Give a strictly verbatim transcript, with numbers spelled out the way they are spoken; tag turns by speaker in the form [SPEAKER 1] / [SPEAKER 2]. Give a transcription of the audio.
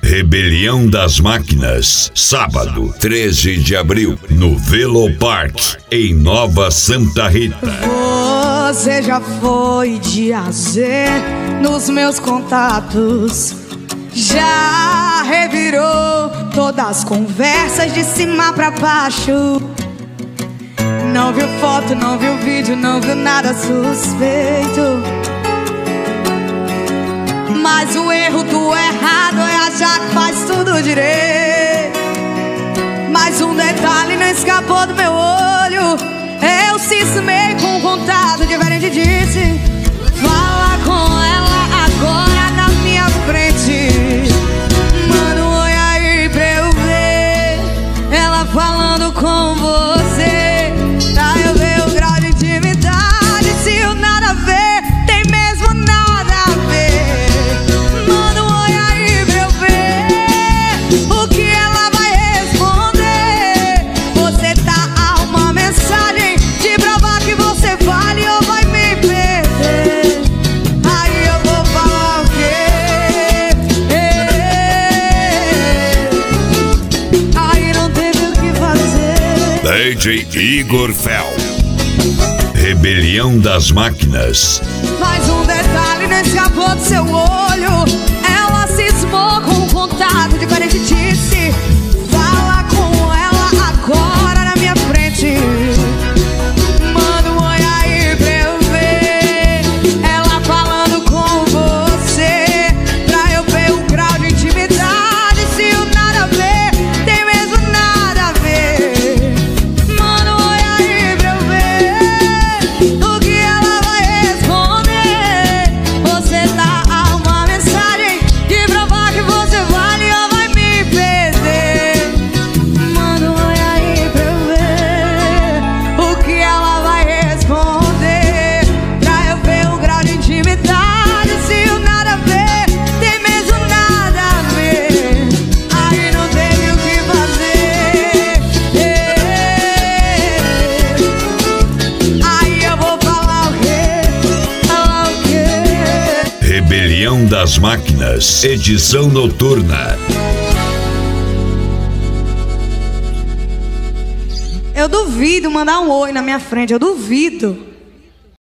[SPEAKER 1] Rebelião das Máquinas, sábado, treze de abril, no Velo Park, em Nova Santa Rita.
[SPEAKER 2] Você já foi de A a Z nos meus contatos, já revirou todas as conversas de cima pra baixo. Não viu foto, não viu vídeo, não viu nada suspeito. Mas o erro do errado é achar que faz tudo direito. Mas um detalhe não escapou do meu olho. Eu cismei com um contato diferente, disse: fala com ela agora na minha frente. Manda um oi aí pra eu ver ela falando com você, pra eu ver o grau de intimidade. Se o nada a ver tem mesmo nada a ver. Manda um oi aí pra eu ver o que ela vai responder. Você tá a uma mensagem de provar que você vale ou vai me perder. Aí eu vou falar o quê? Aí não teve o que fazer.
[SPEAKER 1] D J Igor Fel. Rebelião das Máquinas.
[SPEAKER 2] Mas um detalhe não escapou do seu olho. Ela cismou com um contato diferente, disse: fala com ela agora na minha frente. Manda um oi aí pra eu ver ela falando com você, pra eu ver o grau de intimidade. Se o nada a ver tem mesmo nada a ver. Manda um oi aí pra eu ver o que ela vai responder. Você tá a uma mensagem de provar que você vale ou vai me perder. Manda um oi aí pra eu ver o que ela vai responder, pra eu ver o grau de intimidade. Se o nada a ver tem mesmo nada a ver. Aí não teve o que fazer. Aí eu vou falar o quê? Falar o quê?
[SPEAKER 1] Rebelião das Máquinas, edição noturna.
[SPEAKER 2] Eu duvido mandar um oi na minha frente, eu duvido.